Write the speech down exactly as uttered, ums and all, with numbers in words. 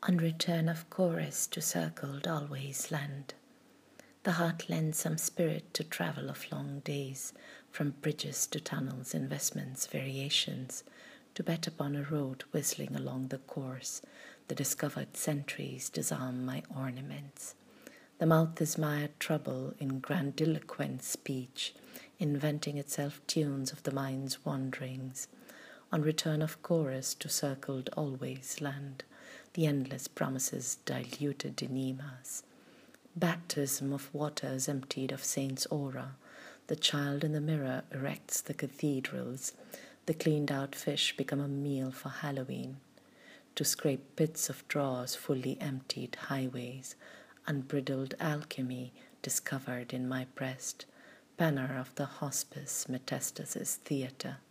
On return of chorus to circled always land. The heart lends some spirit to travel of long days, from bridges to tunnels, investments, variations, to bet upon a road whistling along the course. The discovered sentries disarm my ornaments. The mouth is mired trouble in grandiloquent speech, inventing itself tunes of the mind's wanderings. On return of chorus to circled always land, the endless promises diluted enemas. Baptism of waters emptied of saint's aura, the child in the mirror erects the cathedrals, the cleaned-out fish become a meal for Halloween. To scrape pits of drawers fully emptied highways, unbridled alchemy discovered in my breast, banner of the hospice metastasis theatre.